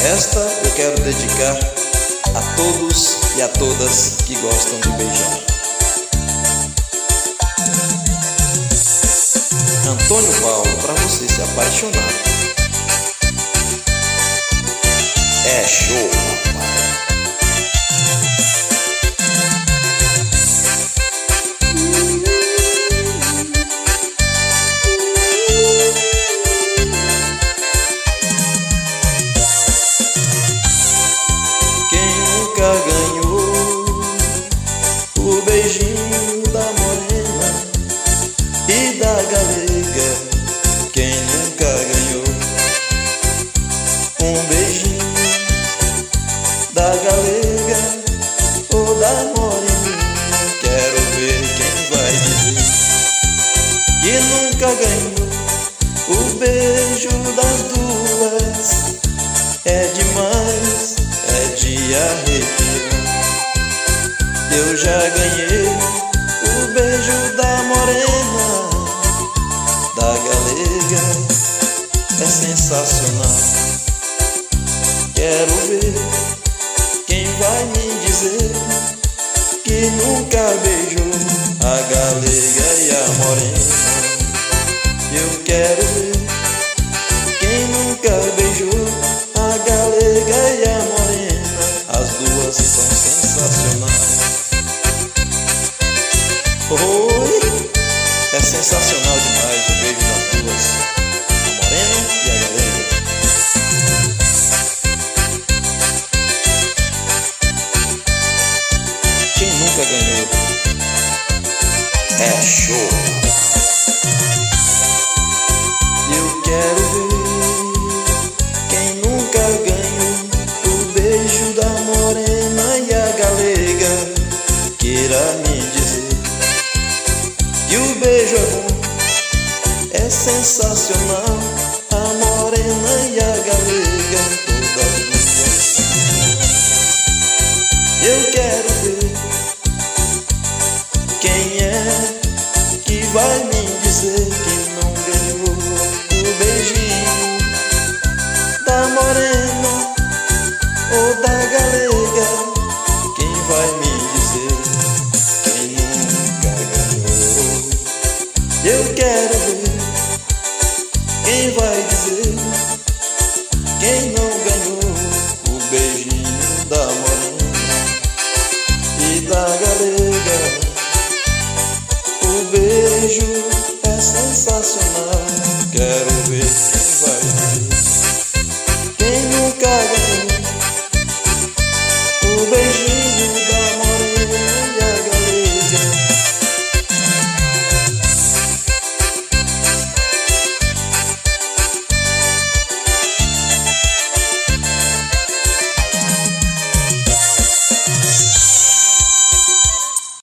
Esta eu quero dedicar a todos e a todas que gostam de beijar. Antônio Paulo, pra você se apaixonar. É show, papai. Ganhou o beijinho da morena e da galega. Quem nunca ganhou um beijinho da galega ou da moreninha? Quero ver quem vai dizer que nunca ganhou o beijo das duas. É demais, é de arrepiar. Eu já ganhei o beijo da morena, da galega. É sensacional. Quero ver quem vai me dizer que nunca beijou a galega e a morena. Eu quero ver quem nunca beijou a galega e a morena. As duas são sensacionais. Oi, é sensacional demais o beijo das duas, a morena e a galega. Quem nunca ganhou? É show. Eu quero ver quem nunca ganhou o beijo da morena e a galega. Queira me dizer que o beijo é bom, é sensacional. A morena e a galega, todas duas são. Eu quero ver quem é que vai me dizer que não ganhou o beijinho da morena ou da galega. Quem vai me dizer quem nunca ganhou? Eu quero ver quem vai dizer quem não ganhou o beijinho da morena e da galega. O beijo é sensacional. Quero ver quem vai dizer.